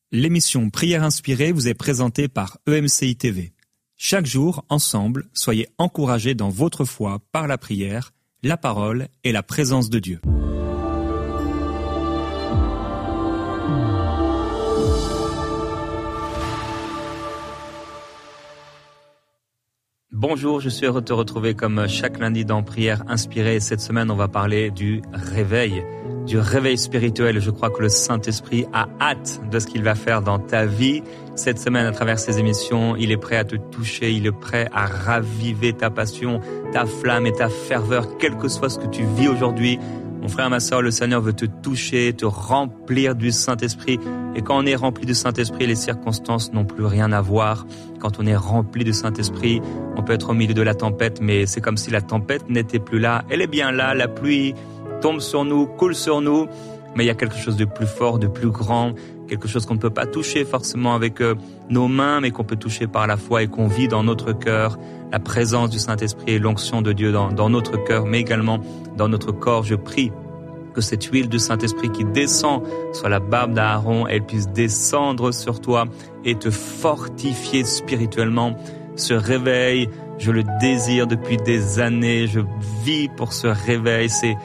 L'émission Prière inspirée vous est présentée par EMCI TV. Chaque jour, ensemble, soyez encouragés dans votre foi par la prière, la parole et la présence de Dieu. Bonjour, je suis heureux de te retrouver comme chaque lundi dans Prière inspirée. Cette semaine, on va parler du réveil spirituel. Je crois que le Saint-Esprit a hâte de ce qu'il va faire dans ta vie. Cette semaine, à travers ses émissions, il est prêt à te toucher, il est prêt à raviver ta passion, ta flamme et ta ferveur, quel que soit ce que tu vis aujourd'hui. Mon frère, ma sœur, le Seigneur veut te toucher, te remplir du Saint-Esprit. Et quand on est rempli du Saint-Esprit, les circonstances n'ont plus rien à voir. Quand on est rempli du Saint-Esprit, on peut être au milieu de la tempête, mais c'est comme si la tempête n'était plus là. Elle est bien là, la pluie tombe sur nous, coule sur nous, mais il y a quelque chose de plus fort, de plus grand, quelque chose qu'on ne peut pas toucher forcément avec nos mains, mais qu'on peut toucher par la foi et qu'on vit dans notre cœur. La présence du Saint-Esprit et l'onction de Dieu dans notre cœur, mais également dans notre corps. Je prie que cette huile du Saint-Esprit qui descend sur la barbe d'Aaron, elle puisse descendre sur toi et te fortifier spirituellement. Ce réveil, je le désire depuis des années, je vis pour ce réveil, c'est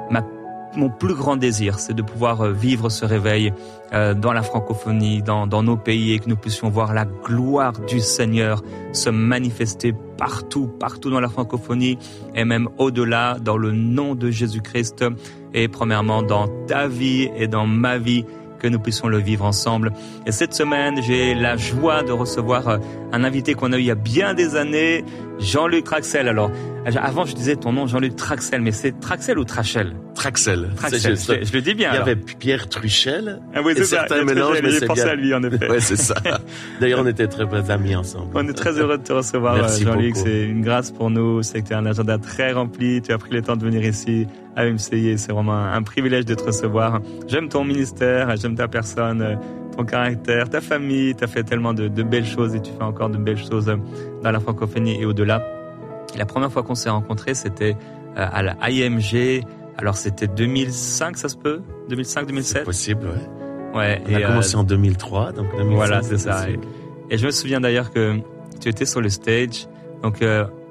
mon plus grand désir, c'est de pouvoir vivre ce réveil dans la francophonie, dans nos pays, et que nous puissions voir la gloire du Seigneur se manifester partout dans la francophonie et même au-delà, dans le nom de Jésus-Christ. Et premièrement, dans ta vie et dans ma vie, que nous puissions le vivre ensemble. Et cette semaine, j'ai la joie de recevoir un invité qu'on a eu il y a bien des années, Jean-Luc Traxel. Alors, avant je disais ton nom Jean-Luc Traxel, mais c'est Traxel ou Trachel? Traxel. Je le dis bien. Il y alors. avait Pierre Truchel. Ah oui, c'est ça. Certains mélanges, mais j'ai pensé à lui en effet. Ouais, c'est ça. D'ailleurs, on était très amis ensemble. On est très heureux de te recevoir, Merci Jean-Luc. beaucoup. C'est une grâce pour nous. C'est que tu as un agenda très rempli. Tu as pris le temps de venir ici à EMCI. C'est vraiment un privilège de te recevoir. J'aime ton ministère, j'aime ta personne, ton caractère, ta famille. Tu as fait tellement de belles choses et tu fais encore de belles choses dans la francophonie et au-delà. La première fois qu'on s'est rencontrés, c'était à la IMG. Alors, c'était 2005, ça se peut? 2005, 2007? C'est possible, ouais. Ouais. On a commencé en 2003, donc 2005. Voilà, c'est ça. Et je me souviens d'ailleurs que tu étais sur le stage. Donc,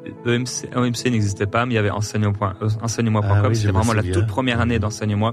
EMC n'existait pas, mais il y avait enseignement.com. C'était vraiment la toute première année d'Enseigne-moi.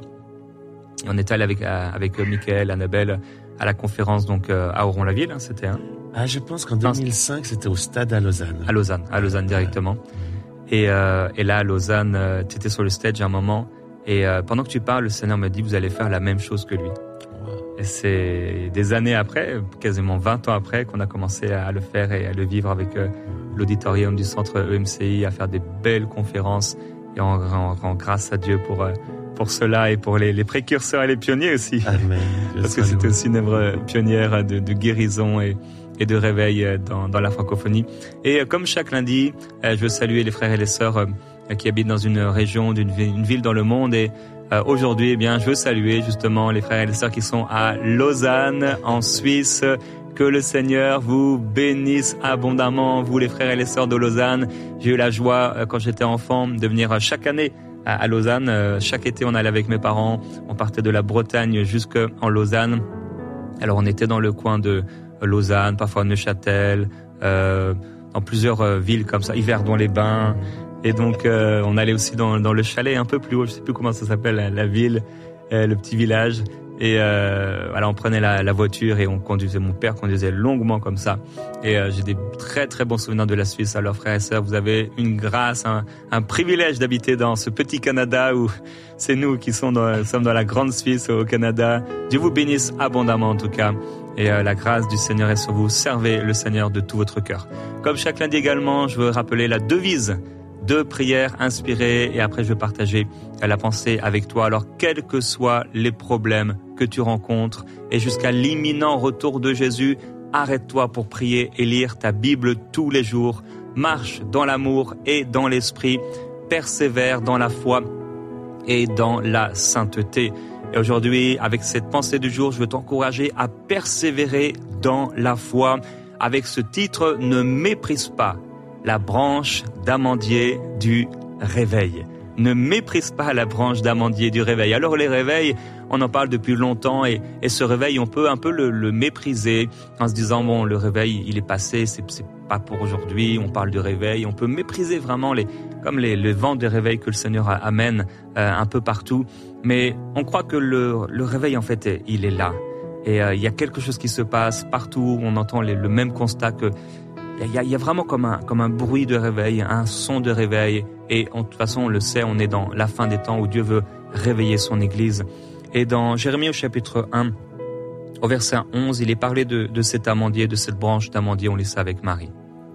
Et on était allé avec Michael, Annabelle, à la conférence, donc, à Oron-la-Ville, hein, c'était, hein. Ah, je pense qu'en 2005, c'était au stade à Lausanne. À Lausanne directement. Et là, à Lausanne, tu étais sur le stage à un moment. Et pendant que tu parles, le Seigneur me dit, vous allez faire la même chose que lui. Et c'est des années après, quasiment 20 ans après, qu'on a commencé à le faire et à le vivre avec l'auditorium du centre EMCI, à faire des belles conférences. Et on rend grâce à Dieu pour cela et pour les précurseurs et les pionniers aussi. Amen. Parce que c'était aussi une œuvre pionnière de guérison et de réveil dans la francophonie. Et comme chaque lundi, je veux saluer les frères et les sœurs qui habitent dans une région, une ville dans le monde. Et aujourd'hui, eh bien, je veux saluer justement les frères et les sœurs qui sont à Lausanne, en Suisse. Que le Seigneur vous bénisse abondamment, vous les frères et les sœurs de Lausanne. J'ai eu la joie, quand j'étais enfant, de venir chaque année à Lausanne. Chaque été, on allait avec mes parents. On partait de la Bretagne jusqu'en Lausanne. Alors, on était dans le coin de Lausanne, parfois Neuchâtel, dans plusieurs villes comme ça, Yverdon-les-Bains. Et donc, on allait aussi dans le chalet un peu plus haut, je sais plus comment ça s'appelle, la ville, le petit village. Et voilà, on prenait la voiture et on conduisait. Mon père conduisait longuement comme ça. Et j'ai des très très bons souvenirs de la Suisse. Alors frères et sœurs, vous avez une grâce, un privilège d'habiter dans ce petit Canada où c'est nous qui sommes dans la grande Suisse au Canada. Dieu vous bénisse abondamment en tout cas. Et la grâce du Seigneur est sur vous. Servez le Seigneur de tout votre cœur. Comme chaque lundi également, je veux rappeler la devise de prière inspirée et après je vais partager la pensée avec toi. Alors quels que soient les problèmes que tu rencontres et jusqu'à l'imminent retour de Jésus, arrête-toi pour prier et lire ta Bible tous les jours. Marche dans l'amour et dans l'esprit, persévère dans la foi et dans la sainteté. Et aujourd'hui, avec cette pensée du jour, je veux t'encourager à persévérer dans la foi avec ce titre « Ne méprise pas la branche d'amandier du réveil ». Ne méprise pas la branche d'amandier du réveil. Alors les réveils, on en parle depuis longtemps et ce réveil, on peut un peu le mépriser en se disant bon, le réveil, il est passé, c'est pas pour aujourd'hui. On parle de réveil, on peut mépriser vraiment les vents de réveil que le Seigneur amène un peu partout. Mais on croit que le réveil, en fait, il est là. Et il y a quelque chose qui se passe partout. On entend le même constat que il y a vraiment comme un bruit de réveil, un son de réveil. Et de toute façon, on le sait, on est dans la fin des temps où Dieu veut réveiller son Église. Et dans Jérémie au chapitre 1, au verset 11, il est parlé de cet amandier, de cette branche d'amandier. On lit ça avec Marie.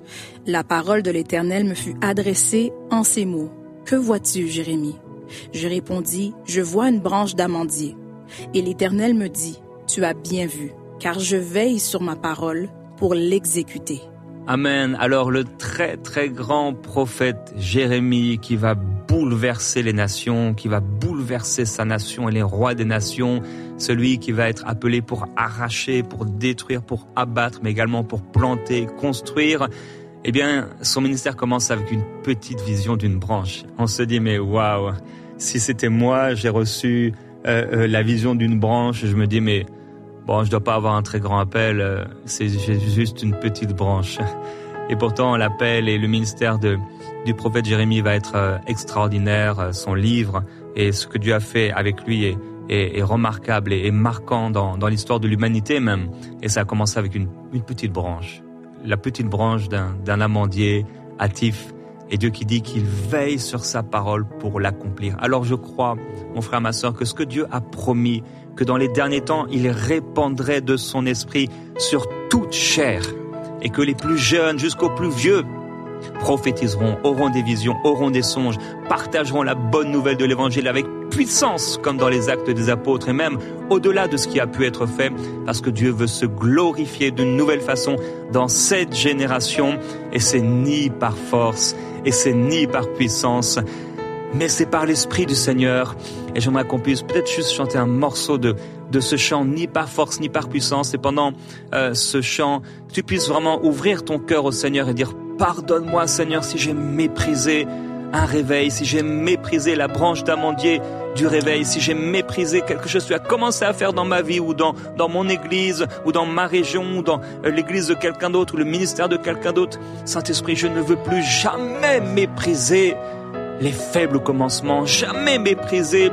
La parole de l'Éternel me fut adressée en ces mots. Que vois-tu, Jérémie? Je répondis, je vois une branche d'amandier. Et l'Éternel me dit, tu as bien vu, car je veille sur ma parole pour l'exécuter. Amen. Alors le très très grand prophète Jérémie qui va bouleverser les nations, qui va bouleverser sa nation et les rois des nations, celui qui va être appelé pour arracher, pour détruire, pour abattre, mais également pour planter, construire. Eh bien, son ministère commence avec une petite vision d'une branche. On se dit mais waouh, si c'était moi, j'ai reçu la vision d'une branche, je me dis mais bon, je dois pas avoir un très grand appel, c'est juste une petite branche. Et pourtant, l'appel et le ministère du prophète Jérémie va être extraordinaire. Son livre et ce que Dieu a fait avec lui est remarquable et marquant dans l'histoire de l'humanité même. Et ça a commencé avec une petite branche. La petite branche d'un amandier hâtif. Et Dieu qui dit qu'il veille sur sa parole pour l'accomplir. Alors je crois, mon frère, ma sœur, que ce que Dieu a promis, que dans les derniers temps, il répandrait de son esprit sur toute chair et que les plus jeunes jusqu'aux plus vieux prophétiseront, auront des visions, auront des songes, partageront la bonne nouvelle de l'évangile avec puissance comme dans les actes des apôtres et même au-delà de ce qui a pu être fait parce que Dieu veut se glorifier d'une nouvelle façon dans cette génération et c'est ni par force et c'est ni par puissance mais c'est par l'Esprit du Seigneur. Et j'aimerais qu'on puisse peut-être juste chanter un morceau de ce chant, ni par force, ni par puissance. Et pendant ce chant, tu puisses vraiment ouvrir ton cœur au Seigneur et dire « Pardonne-moi, Seigneur, si j'ai méprisé un réveil, si j'ai méprisé la branche d'amandier du réveil, si j'ai méprisé quelque chose que tu as commencé à faire dans ma vie ou dans mon église ou dans ma région ou dans l'église de quelqu'un d'autre ou le ministère de quelqu'un d'autre. Saint-Esprit, je ne veux plus jamais mépriser les faibles commencements, jamais mépriser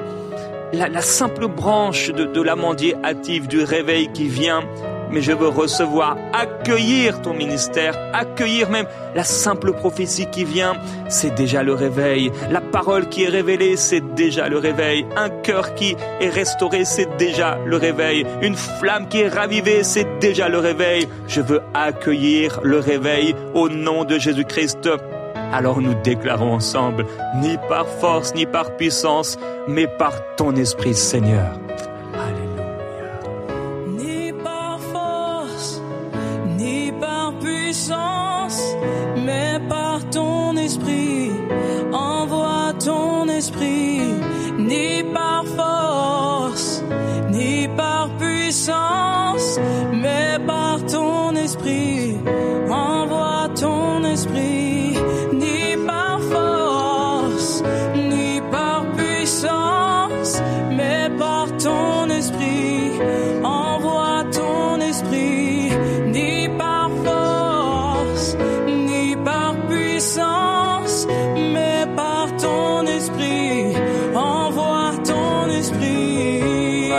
la simple branche de l'amandier hâtif du réveil qui vient, mais je veux recevoir, accueillir ton ministère, accueillir même la simple prophétie qui vient, c'est déjà le réveil. La parole qui est révélée, c'est déjà le réveil. Un cœur qui est restauré, c'est déjà le réveil. Une flamme qui est ravivée, c'est déjà le réveil. Je veux accueillir le réveil au nom de Jésus-Christ. Alors nous déclarons ensemble, ni par force, ni par puissance, mais par ton Esprit, Seigneur. Alléluia. Ni par force, ni par puissance, mais par ton Esprit. Envoie ton Esprit, ni par force, ni par puissance, mais par ton Esprit. Envoie ton Esprit. Ton esprit, envoie ton esprit, ni par force, ni par puissance, mais par ton esprit, envoie ton esprit.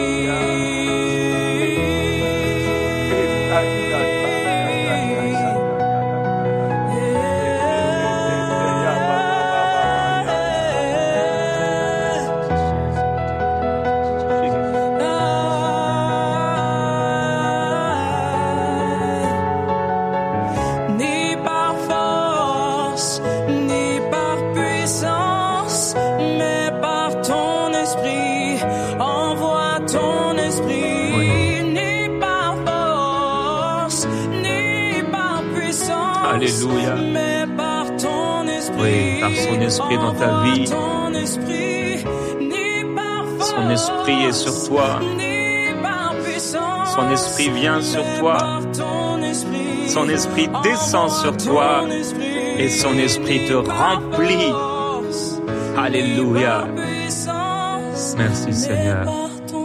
Alléluia. Oui, par son esprit dans ta vie. Son esprit est sur toi. Son esprit vient sur toi. Son esprit descend sur toi. Et son esprit te remplit. Alléluia. Merci Seigneur.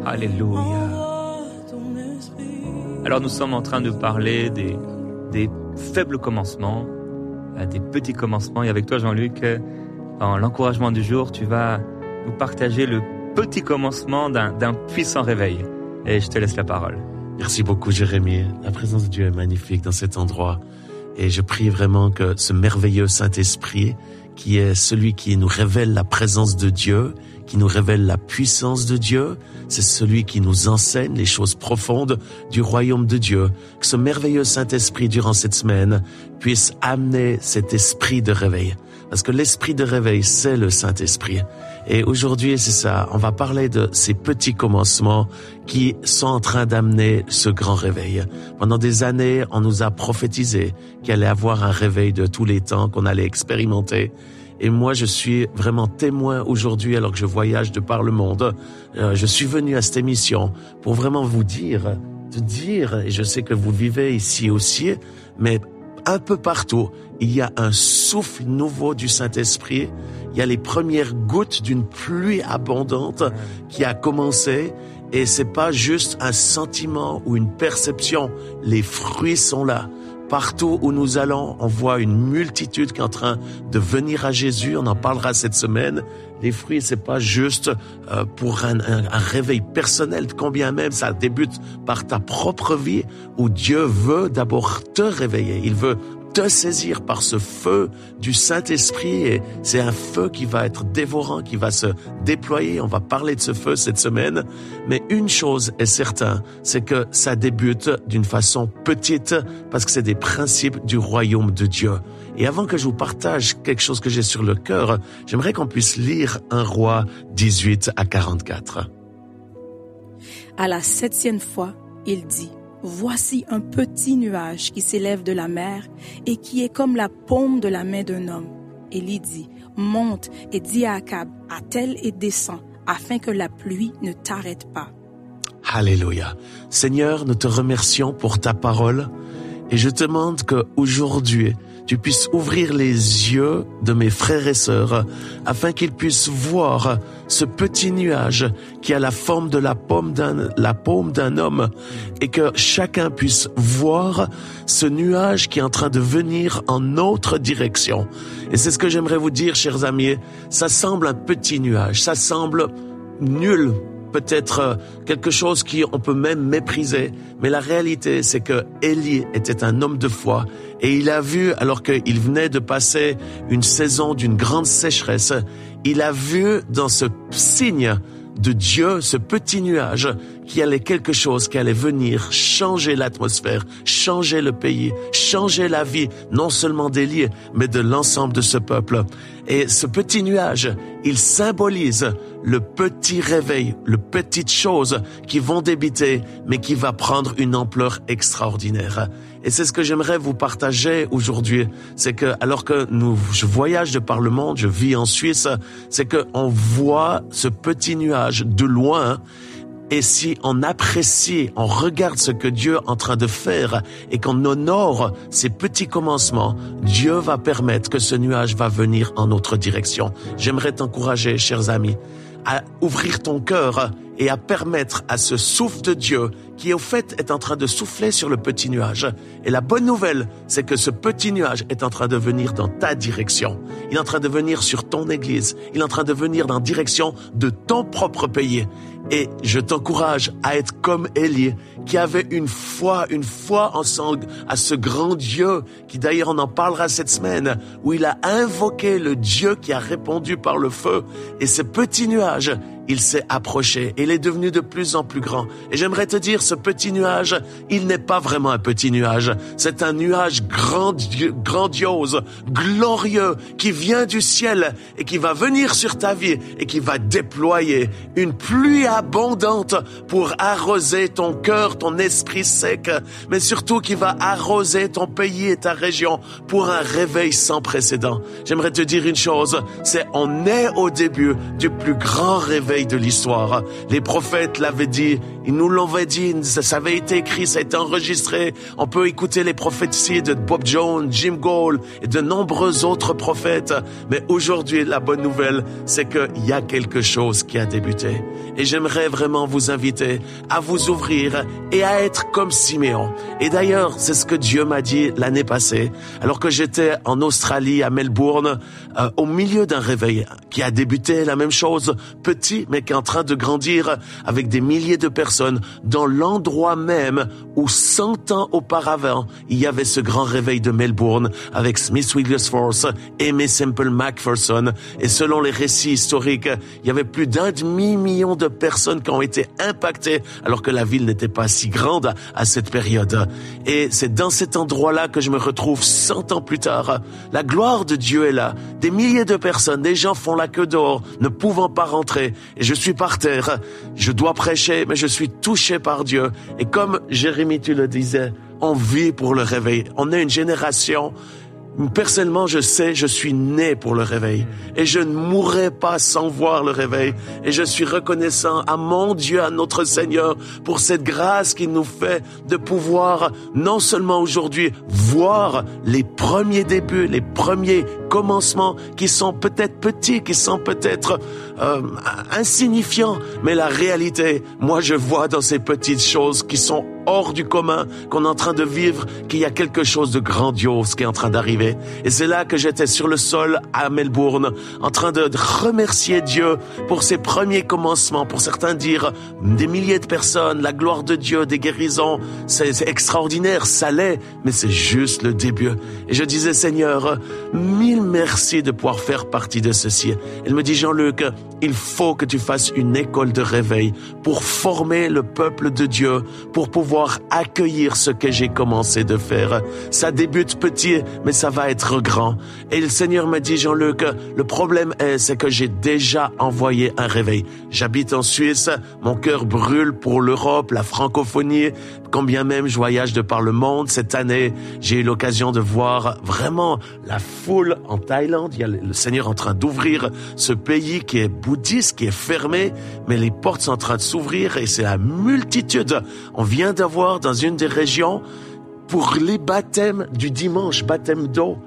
Alléluia. Envoie ton esprit. Alors nous sommes en train de parler des faibles commencements, des petits commencements. Et avec toi Jean-Luc, dans l'encouragement du jour, tu vas nous partager le petit commencement d'un puissant réveil. Et je te laisse la parole. Merci beaucoup Jérémie. La présence de Dieu est magnifique dans cet endroit. Et je prie vraiment que ce merveilleux Saint-Esprit, qui est celui qui nous révèle la présence de Dieu, qui nous révèle la puissance de Dieu, c'est celui qui nous enseigne les choses profondes du royaume de Dieu. Que ce merveilleux Saint-Esprit, durant cette semaine, puisse amener cet esprit de réveil. Parce que l'esprit de réveil, c'est le Saint-Esprit. Et aujourd'hui, c'est ça, on va parler de ces petits commencements qui sont en train d'amener ce grand réveil. Pendant des années, on nous a prophétisé qu'il allait avoir un réveil de tous les temps, qu'on allait expérimenter. Et moi, je suis vraiment témoin aujourd'hui, alors que je voyage de par le monde. Je suis venu à cette émission pour vraiment vous dire, et je sais que vous vivez ici aussi, mais un peu partout, il y a un souffle nouveau du Saint-Esprit. Il y a les premières gouttes d'une pluie abondante qui a commencé. Et c'est pas juste un sentiment ou une perception. Les fruits sont là. Partout où nous allons, on voit une multitude qui est en train de venir à Jésus. On en parlera cette semaine. Les fruits, c'est pas juste pour un réveil personnel, combien même ça débute par ta propre vie, où Dieu veut d'abord te réveiller. Il veut te saisir par ce feu du Saint-Esprit, et c'est un feu qui va être dévorant, qui va se déployer. On va parler de ce feu cette semaine, mais une chose est certaine, c'est que ça débute d'une façon petite, parce que c'est des principes du royaume de Dieu. Et avant que je vous partage quelque chose que j'ai sur le cœur, j'aimerais qu'on puisse lire 1 Roi 18 à 44. À la 7e fois, il dit: voici un petit nuage qui s'élève de la mer et qui est comme la paume de la main d'un homme. Élie dit: monte et dis à Akab, attelle et descends, afin que la pluie ne t'arrête pas. Alléluia. Seigneur, nous te remercions pour ta parole, et je te demande qu'aujourd'hui, tu puisses ouvrir les yeux de mes frères et sœurs, afin qu'ils puissent voir ce petit nuage qui a la forme de la paume d'un homme, et que chacun puisse voir ce nuage qui est en train de venir en notre direction. Et c'est ce que j'aimerais vous dire, chers amis. Ça semble un petit nuage, ça semble nul, peut-être quelque chose on peut même mépriser, mais la réalité, c'est que Élie était un homme de foi, et il a vu, alors qu'il venait de passer une saison d'une grande sécheresse, il a vu dans ce signe de Dieu, ce petit nuage, qu'il y allait quelque chose qui allait venir changer l'atmosphère, changer le pays, changer la vie, non seulement d'Élie, mais de l'ensemble de ce peuple. Et ce petit nuage, il symbolise le petit réveil, les petites choses qui vont débuter, mais qui va prendre une ampleur extraordinaire. Et c'est ce que j'aimerais vous partager aujourd'hui. C'est que, alors que je voyage de par le monde, je vis en Suisse, c'est que on voit ce petit nuage de loin. Et si on apprécie, on regarde ce que Dieu est en train de faire et qu'on honore ces petits commencements, Dieu va permettre que ce nuage va venir en notre direction. J'aimerais t'encourager, chers amis, à ouvrir ton cœur et à permettre à ce souffle de Dieu qui au fait est en train de souffler sur le petit nuage. Et la bonne nouvelle, c'est que ce petit nuage est en train de venir dans ta direction. Il est en train de venir sur ton église. Il est en train de venir dans la direction de ton propre pays. Et je t'encourage à être comme Élie, qui avait une foi à ce grand Dieu, qui d'ailleurs on en parlera cette semaine, où il a invoqué le Dieu qui a répondu par le feu. Et ce petit nuage, il s'est approché et il est devenu de plus en plus grand. Et j'aimerais te dire, ce petit nuage, il n'est pas vraiment un petit nuage. C'est un nuage grandiose, glorieux, qui vient du ciel et qui va venir sur ta vie et qui va déployer une pluie abondante pour arroser ton cœur, ton esprit sec, mais surtout qui va arroser ton pays et ta région pour un réveil sans précédent. J'aimerais te dire une chose, on est au début du plus grand réveil de l'histoire. Les prophètes l'avaient dit Ils nous l'avaient dit, ça avait été écrit, ça a été enregistré. On peut écouter les prophéties de Bob Jones, Jim Gould et de nombreux autres prophètes. Mais aujourd'hui, la bonne nouvelle, c'est qu'il y a quelque chose qui a débuté. Et j'aimerais vraiment vous inviter à vous ouvrir et à être comme Siméon. Et d'ailleurs, c'est ce que Dieu m'a dit l'année passée, alors que j'étais en Australie, à Melbourne, au milieu d'un réveil qui a débuté, la même chose, petit, mais qui est en train de grandir avec des milliers de personnes dans l'endroit même où 100 ans auparavant, il y avait ce grand réveil de Melbourne avec Smith Wigglesworth, Aimé Semple McPherson. Et selon les récits historiques, il y avait plus d'1 demi-million de personnes qui ont été impactées alors que la ville n'était pas si grande à cette période. Et c'est dans cet endroit-là que je me retrouve 100 ans plus tard. La gloire de Dieu est là. Des milliers de personnes, des gens font la queue dehors, ne pouvant pas rentrer. Et je suis par terre. Je dois prêcher, mais je suis touché par Dieu. Et comme Jérémie, tu le disais, on vit pour le réveil. On est une génération. Personnellement, je sais, je suis né pour le réveil et je ne mourrai pas sans voir le réveil. Et je suis reconnaissant à mon Dieu, à notre Seigneur, pour cette grâce qu'il nous fait de pouvoir non seulement aujourd'hui voir les premiers débuts, les premiers commencements qui sont peut-être petits, qui sont peut-être insignifiants, mais la réalité, moi je vois dans ces petites choses qui sont hors du commun, qu'on est en train de vivre, qu'il y a quelque chose de grandiose qui est en train d'arriver. Et c'est là que j'étais sur le sol à Melbourne, en train de remercier Dieu pour ses premiers commencements. Pour certains dire des milliers de personnes, la gloire de Dieu, des guérisons, c'est extraordinaire, ça l'est, mais c'est juste le début. Et je disais, Seigneur, 1000 merci de pouvoir faire partie de ceci. Il me dit, Jean-Luc, il faut que tu fasses une école de réveil pour former le peuple de Dieu, pour pouvoir accueillir ce que j'ai commencé de faire. Ça débute petit, mais ça va être grand. Et le Seigneur m'a dit, Jean-Luc, le problème c'est que j'ai déjà envoyé un réveil. J'habite en Suisse, mon cœur brûle pour l'Europe, la francophonie, combien même je voyage de par le monde. Cette année, j'ai eu l'occasion de voir vraiment la foule en Thaïlande. Il y a le Seigneur en train d'ouvrir ce pays qui est bouddhiste, qui est fermé, mais les portes sont en train de s'ouvrir et c'est la multitude. On vient d'avoir dans une des régions, pour les baptêmes du dimanche, baptême d'eau,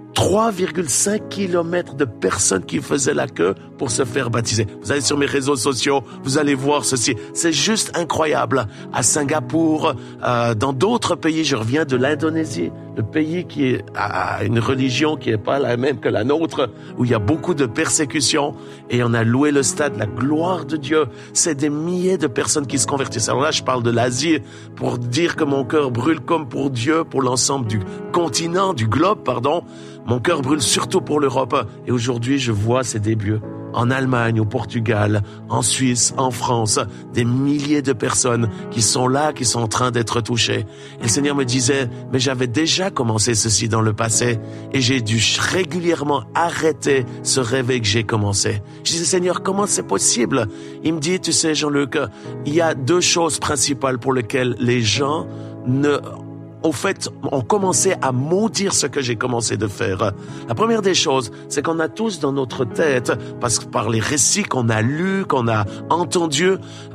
3,5 kilomètres de personnes qui faisaient la queue pour se faire baptiser. Vous allez sur mes réseaux sociaux, vous allez voir ceci. C'est juste incroyable. À Singapour, dans d'autres pays, je reviens de l'Indonésie, le pays qui a une religion qui n'est pas la même que la nôtre, où il y a beaucoup de persécutions, et on a loué le stade, la gloire de Dieu. C'est des milliers de personnes qui se convertissent. Alors là, je parle de l'Asie pour dire que mon cœur brûle comme pour Dieu, pour l'ensemble du continent, du globe, pardon. Mon cœur brûle surtout pour l'Europe. Et aujourd'hui, je vois ces débuts. En Allemagne, au Portugal, en Suisse, en France, des milliers de personnes qui sont là, qui sont en train d'être touchées. Et le Seigneur me disait, mais j'avais déjà commencé ceci dans le passé et j'ai dû régulièrement arrêter ce réveil que j'ai commencé. Je disais, Seigneur, comment c'est possible? Il me dit, tu sais, Jean-Luc, il y a 2 choses principales pour lesquelles les gens au fait, on commençait à maudire ce que j'ai commencé de faire. La première des choses, c'est qu'on a tous dans notre tête, parce que par les récits qu'on a lus, qu'on a entendus,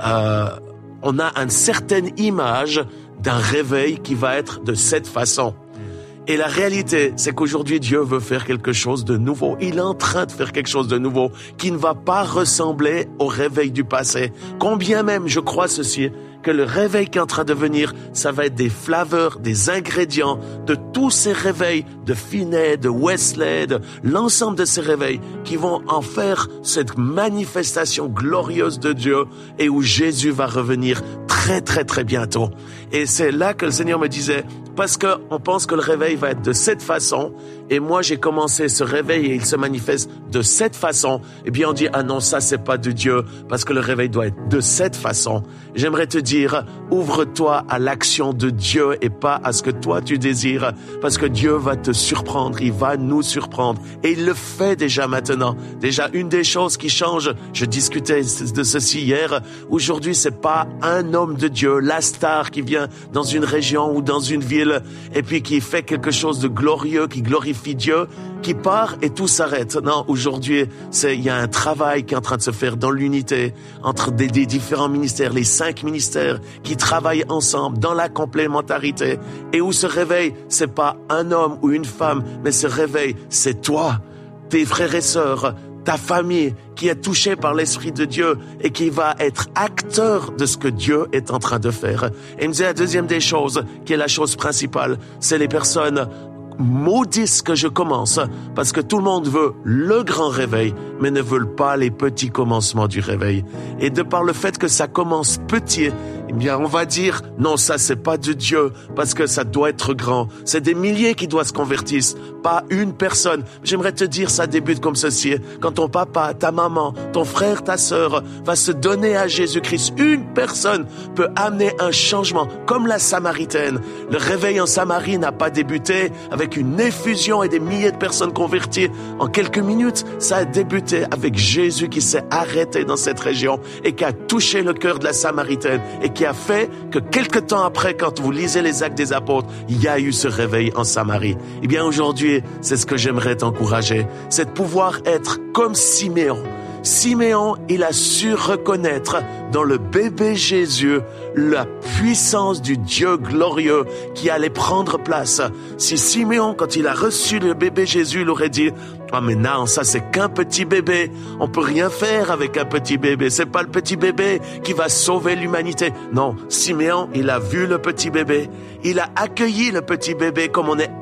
on a une certaine image d'un réveil qui va être de cette façon. Et la réalité, c'est qu'aujourd'hui, Dieu veut faire quelque chose de nouveau. Il est en train de faire quelque chose de nouveau qui ne va pas ressembler au réveil du passé. Combien même, je crois ceci, que le réveil qui est en train de venir, ça va être des flavors, des ingrédients de tous ces réveils de Finney, de Wesley, de l'ensemble de ces réveils qui vont en faire cette manifestation glorieuse de Dieu et où Jésus va revenir très très très bientôt. Et c'est là que le Seigneur me disait, parce qu'on pense que le réveil va être de cette façon, et moi j'ai commencé ce réveil et il se manifeste de cette façon, et bien on dit, ah non, ça c'est pas de Dieu, parce que le réveil doit être de cette façon. J'aimerais te dire, ouvre-toi à l'action de Dieu et pas à ce que toi tu désires, parce que Dieu va te surprendre, il va nous surprendre, et il le fait déjà maintenant. Déjà, une des choses qui change, je discutais de ceci hier, aujourd'hui c'est pas un homme de Dieu, la star qui vient dans une région ou dans une ville et puis qui fait quelque chose de glorieux, qui glorifie Dieu, qui part et tout s'arrête. Non, aujourd'hui, il y a un travail qui est en train de se faire dans l'unité entre des différents ministères, les 5 ministères qui travaillent ensemble dans la complémentarité et où ce réveil, c'est pas un homme ou une femme, mais ce réveil, c'est toi, tes frères et sœurs, ta famille qui est touchée par l'Esprit de Dieu et qui va être acteur de ce que Dieu est en train de faire. Et il me dit la deuxième des choses, qui est la chose principale, c'est les personnes maudissent que je commence, parce que tout le monde veut le grand réveil, mais ne veulent pas les petits commencements du réveil. Et de par le fait que ça commence petit, eh bien, on va dire, non, ça, c'est pas de Dieu, parce que ça doit être grand. C'est des milliers qui doivent se convertir, pas une personne. J'aimerais te dire, ça débute comme ceci. Quand ton papa, ta maman, ton frère, ta sœur va se donner à Jésus-Christ, une personne peut amener un changement, comme la Samaritaine. Le réveil en Samarie n'a pas débuté avec une effusion et des milliers de personnes converties en quelques minutes. Ça a débuté avec Jésus qui s'est arrêté dans cette région et qui a touché le cœur de la Samaritaine et qui a fait que quelque temps après, quand vous lisez les Actes des Apôtres, il y a eu ce réveil en Samarie. Eh bien, aujourd'hui, c'est ce que j'aimerais t'encourager, c'est de pouvoir être comme Siméon. Siméon, il a su reconnaître dans le bébé Jésus la puissance du Dieu glorieux qui allait prendre place. Si Siméon, quand il a reçu le bébé Jésus, il aurait dit « Ah mais non, ça c'est qu'un petit bébé, on peut rien faire avec un petit bébé, c'est pas le petit bébé qui va sauver l'humanité. » Non, Siméon, il a vu le petit bébé, il a accueilli le petit bébé comme on est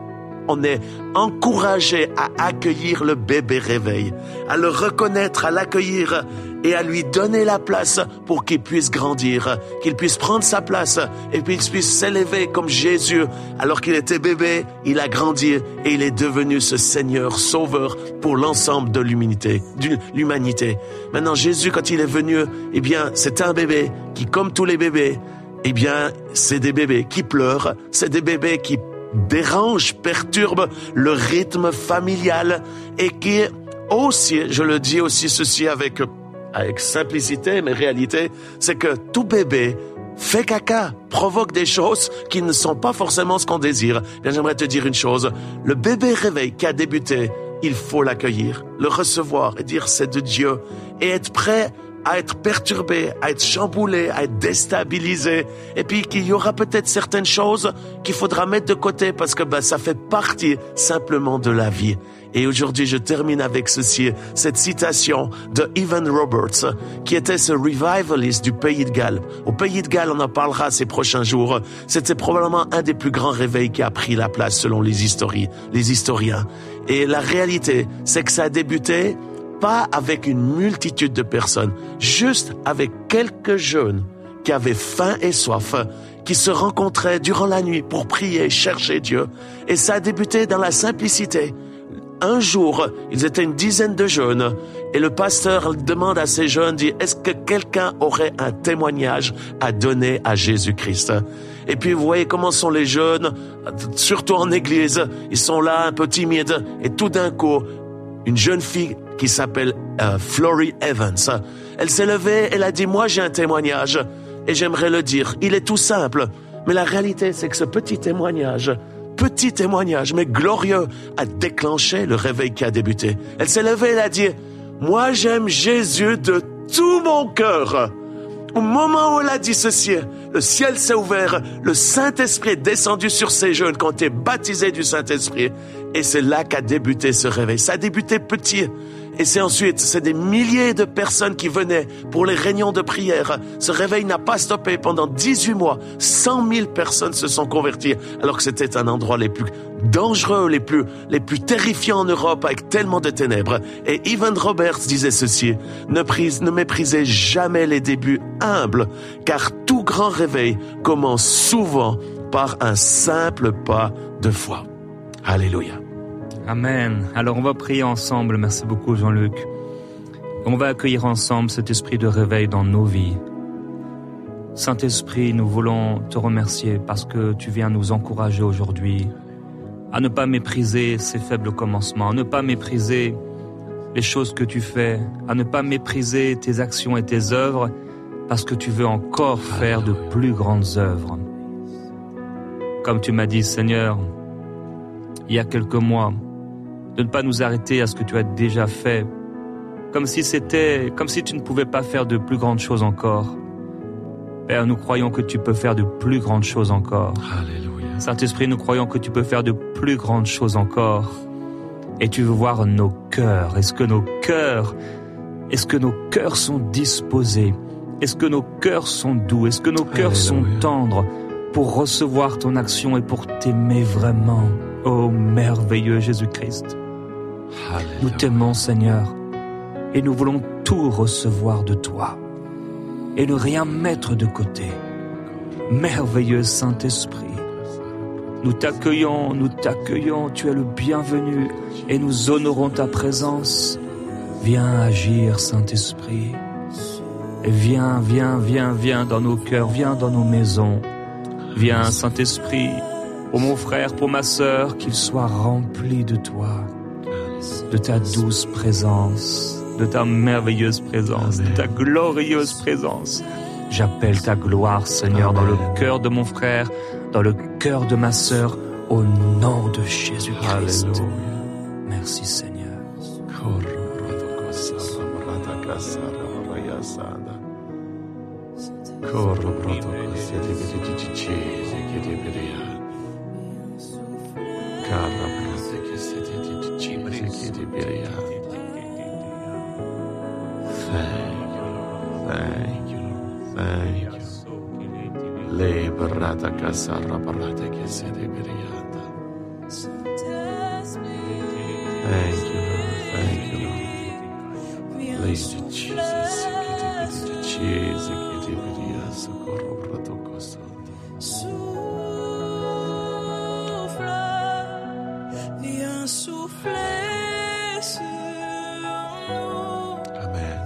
encouragé à accueillir le bébé réveil, à le reconnaître, à l'accueillir et à lui donner la place pour qu'il puisse grandir, qu'il puisse prendre sa place et puis qu'il puisse s'élever comme Jésus. Alors qu'il était bébé, il a grandi et il est devenu ce Seigneur sauveur pour l'ensemble de l'humanité. Maintenant, Jésus, quand il est venu, eh bien, c'est un bébé qui, comme tous les bébés, eh bien, c'est des bébés qui pleurent, c'est des bébés qui dérange, perturbe le rythme familial et qui aussi, je le dis aussi ceci avec simplicité, mais réalité, c'est que tout bébé fait caca, provoque des choses qui ne sont pas forcément ce qu'on désire. Bien, j'aimerais te dire une chose, le bébé réveil qui a débuté, il faut l'accueillir, le recevoir et dire c'est de Dieu et être prêt à être perturbé, à être chamboulé, à être déstabilisé, et puis qu'il y aura peut-être certaines choses qu'il faudra mettre de côté parce que ça fait partie simplement de la vie. Et aujourd'hui, je termine avec ceci, cette citation de Evan Roberts, qui était ce revivalist du Pays de Galles. Au Pays de Galles, on en parlera ces prochains jours. C'était probablement un des plus grands réveils qui a pris la place selon les historiens. Et la réalité, c'est que ça a débuté pas avec une multitude de personnes, juste avec quelques jeunes qui avaient faim et soif, qui se rencontraient durant la nuit pour prier, chercher Dieu. Et ça a débuté dans la simplicité. Un jour, ils étaient une dizaine de jeunes et le pasteur demande à ces jeunes, dit, est-ce que quelqu'un aurait un témoignage à donner à Jésus-Christ? Et puis vous voyez comment sont les jeunes, surtout en église, ils sont là un peu timides et tout d'un coup, une jeune fille qui s'appelle Flory Evans. Elle s'est levée, elle a dit, moi j'ai un témoignage et j'aimerais le dire. Il est tout simple, mais la réalité c'est que ce petit témoignage, mais glorieux, a déclenché le réveil qui a débuté. Elle s'est levée, elle a dit, moi j'aime Jésus de tout mon cœur. Au moment où elle a dit ceci, le ciel s'est ouvert, le Saint-Esprit est descendu sur ces jeunes qui ont été baptisés du Saint-Esprit. Et c'est là qu'a débuté ce réveil. Ça a débuté petit. Et c'est des milliers de personnes qui venaient pour les réunions de prière. Ce réveil n'a pas stoppé pendant 18 mois. 100 000 personnes se sont converties, alors que c'était un endroit les plus dangereux, les plus terrifiants en Europe, avec tellement de ténèbres. Et Evan Roberts disait ceci, ne méprisez jamais les débuts humbles, car tout grand réveil commence souvent par un simple pas de foi. Alléluia. Amen. Alors on va prier ensemble. Merci beaucoup Jean-Luc. On va accueillir ensemble cet esprit de réveil dans nos vies. Saint-Esprit, nous voulons te remercier parce que tu viens nous encourager aujourd'hui à ne pas mépriser ces faibles commencements, à ne pas mépriser les choses que tu fais, à ne pas mépriser tes actions et tes œuvres, parce que tu veux encore faire de plus grandes œuvres. Comme tu m'as dit, Seigneur, il y a quelques mois, de ne pas nous arrêter à ce que tu as déjà fait, comme si tu ne pouvais pas faire de plus grandes choses encore. Père, nous croyons que tu peux faire de plus grandes choses encore. Alléluia. Saint-Esprit, nous croyons que tu peux faire de plus grandes choses encore. Et tu veux voir nos cœurs. Est-ce que nos cœurs sont disposés? Est-ce que nos cœurs sont doux? Est-ce que nos cœurs sont tendres pour recevoir ton action et pour t'aimer vraiment? Ô merveilleux Jésus-Christ. Alléluia. Nous t'aimons, Seigneur, et nous voulons tout recevoir de toi et ne rien mettre de côté. Merveilleux Saint-Esprit, nous t'accueillons, tu es le bienvenu et nous honorons ta présence. Viens agir, Saint-Esprit. Et viens dans nos cœurs, viens dans nos maisons. Viens, Saint-Esprit, pour mon frère, pour ma sœur, qu'il soit rempli de toi, de ta douce présence, de ta merveilleuse présence, de ta glorieuse présence. J'appelle ta gloire, Seigneur, dans le cœur de mon frère, dans le cœur de ma sœur, au nom de Jésus-Christ. Alléluia. Merci, Seigneur. Thank you. Le barata kasara barata kesede berianda. Thank you, Lord. Lady Jesus, Jesus, socorro protocoso. Souffle, viens souffler sur nous, Amen.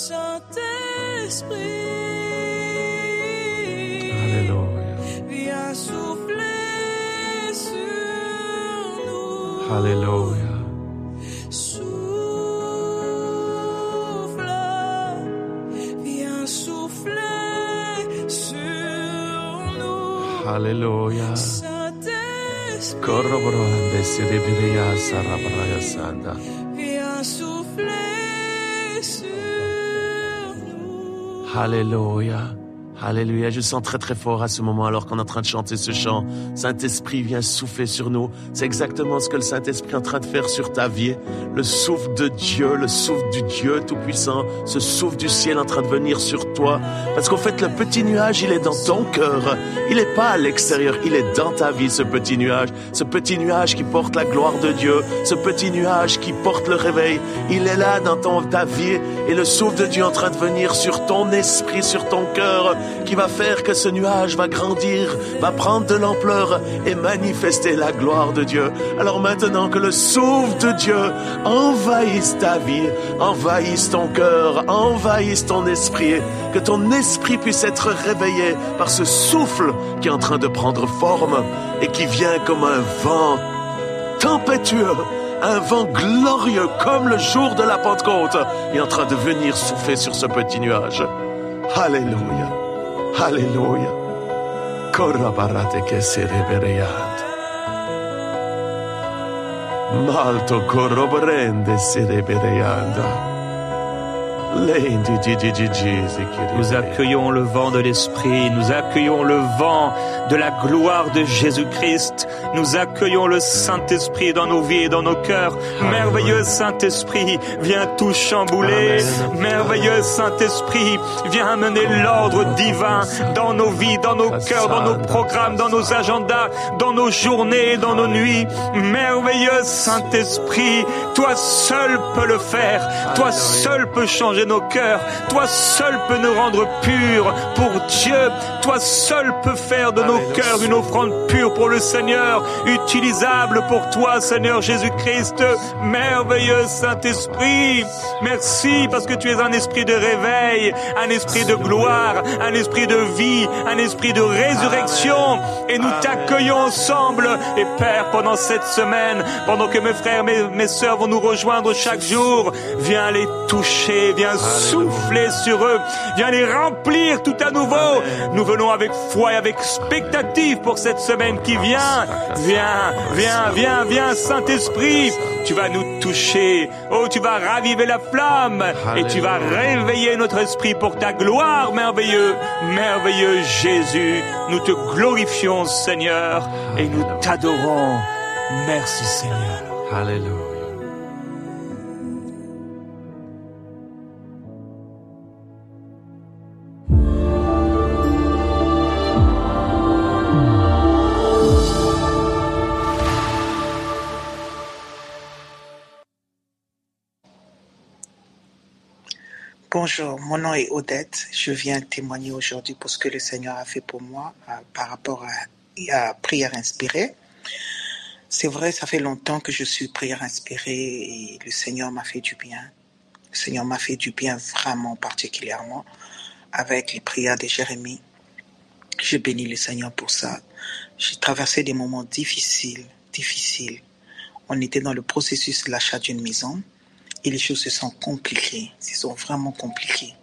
Saint-Esprit. Alléluia. Viens souffler sur nous. Alléluia. Souffle, viens souffler sur nous. Alléluia. Saint-Esprit, Corroborande sedebiria sarabaraya sanda. viens souffler sur nous. Alléluia. Alléluia. Je sens très très fort à ce moment alors qu'on est en train de chanter ce chant. Saint-Esprit vient souffler sur nous. C'est exactement ce que le Saint-Esprit est en train de faire sur ta vie. Le souffle de Dieu, le souffle du Dieu Tout-Puissant, ce souffle du ciel en train de venir sur toi. Parce qu'en fait, le petit nuage, il est dans ton cœur. Il n'est pas à l'extérieur, il est dans ta vie, ce petit nuage. Ce petit nuage qui porte la gloire de Dieu. Ce petit nuage qui porte le réveil. Il est là dans ta vie. Et le souffle de Dieu est en train de venir sur ton esprit, sur ton cœur, qui va faire que ce nuage va grandir, va prendre de l'ampleur et manifester la gloire de Dieu. Alors maintenant que le souffle de Dieu envahisse ta vie, envahisse ton cœur, envahisse ton esprit, que ton esprit puisse être réveillé par ce souffle qui est en train de prendre forme et qui vient comme un vent tempétueux, un vent glorieux comme le jour de la Pentecôte est en train de venir souffler sur ce petit nuage. Alléluia. Alléluia. Corrabarate che serebereat. Malto corroborende serebereanda. Lendi gigi. Nous accueillons le vent de l'Esprit, nous accueillons le vent de la gloire de Jésus-Christ, nous accueillons le Saint-Esprit dans nos vies et dans nos cœurs. Merveilleux Saint-Esprit, viens tout chambouler. Amen. Merveilleux Saint-Esprit, viens amener l'ordre divin dans nos vies, dans nos cœurs, dans nos programmes, dans nos agendas, dans nos journées, dans nos nuits. Merveilleux Saint-Esprit, toi seul peux le faire, toi seul peux changer nos cœurs, toi seul peux nous rendre purs pour Dieu, toi seul peux faire de nos nos cœurs une offrande pure pour le Seigneur, utilisable pour toi, Seigneur Jésus-Christ. Merveilleux Saint-Esprit, merci parce que tu es un esprit de réveil, un esprit de gloire, un esprit de vie, un esprit de résurrection. Et nous t'accueillons ensemble. Et Père, pendant cette semaine, pendant que mes frères, mes sœurs vont nous rejoindre chaque jour, viens les toucher, viens souffler sur eux, viens les remplir tout à nouveau. Nous venons avec foi et avec expectative pour cette semaine qui vient. Viens, Saint-Esprit. Tu vas nous toucher. Oh, tu vas raviver la flamme. Et tu vas réveiller notre esprit pour ta gloire, merveilleux Jésus. Nous te glorifions, Seigneur, et nous t'adorons. Merci, Seigneur. Alléluia. Bonjour, mon nom est Odette. Je viens témoigner aujourd'hui pour ce que le Seigneur a fait pour moi par rapport à Prière Inspirée. C'est vrai, ça fait longtemps que je suis Prière Inspirée et le Seigneur m'a fait du bien. Le Seigneur m'a fait du bien vraiment particulièrement avec les prières de Jérémie. Je bénis le Seigneur pour ça. J'ai traversé des moments difficiles. On était dans le processus de l'achat d'une maison. Et les choses se sont compliquées, vraiment compliquées.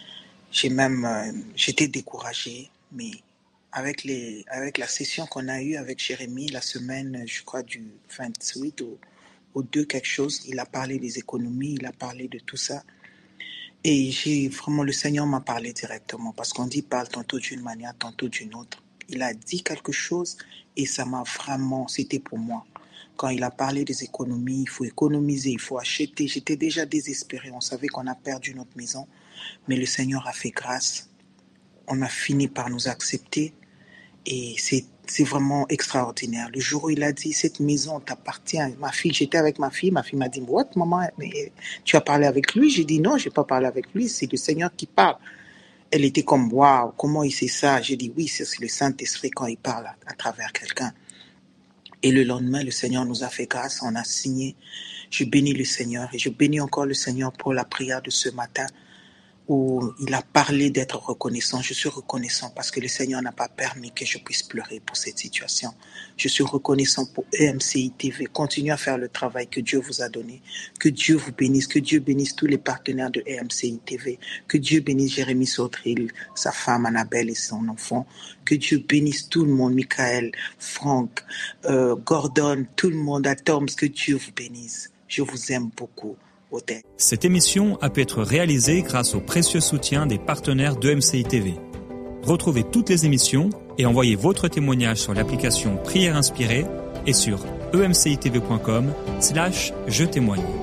J'étais découragée, mais avec la session qu'on a eue avec Jérémie, la semaine, je crois, du 28 au 2 quelque chose, il a parlé des économies, il a parlé de tout ça. Et le Seigneur m'a parlé directement, parce qu'on dit parle tantôt d'une manière, tantôt d'une autre. Il a dit quelque chose et ça m'a vraiment, c'était pour moi. Quand il a parlé des économies, il faut économiser, il faut acheter. J'étais déjà désespérée. On savait qu'on a perdu notre maison. Mais le Seigneur a fait grâce. On a fini par nous accepter. Et c'est vraiment extraordinaire. Le jour où il a dit, cette maison t'appartient. J'étais avec ma fille m'a dit, what, maman, mais tu as parlé avec lui? J'ai dit, non, je n'ai pas parlé avec lui. C'est le Seigneur qui parle. Elle était comme, waouh, comment il sait ça? J'ai dit, oui, c'est le Saint-Esprit quand il parle à travers quelqu'un. Et le lendemain, le Seigneur nous a fait grâce, on a signé. Je bénis le Seigneur et je bénis encore le Seigneur pour la prière de ce matin où il a parlé d'être reconnaissant. Je suis reconnaissant parce que le Seigneur n'a pas permis que je puisse pleurer pour cette situation. Je suis reconnaissant pour EMCI TV. Continuez à faire le travail que Dieu vous a donné. Que Dieu vous bénisse. Que Dieu bénisse tous les partenaires de EMCI TV. Que Dieu bénisse Jérémie Sautril, sa femme Annabelle et son enfant. Que Dieu bénisse tout le monde, Michael, Franck, Gordon, tout le monde, Atoms. Que Dieu vous bénisse. Je vous aime beaucoup. Cette émission a pu être réalisée grâce au précieux soutien des partenaires d'EMCI TV. Retrouvez toutes les émissions et envoyez votre témoignage sur l'application Prière Inspirée et sur emcitv.com/je témoigne.